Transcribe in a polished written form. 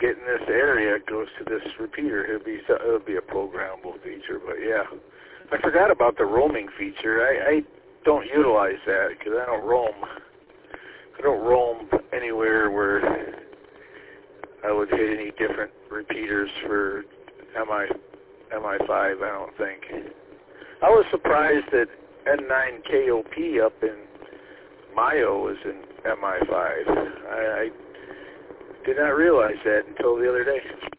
get in this area, it goes to this repeater. It'll be a programmable feature, but yeah. I forgot about the roaming feature. I don't utilize that because I don't roam. I don't roam anywhere where I would hit any different repeaters for MI5, I don't think. I was surprised that N9KOP up in Mayo was in MI5. I did not realize that until the other day.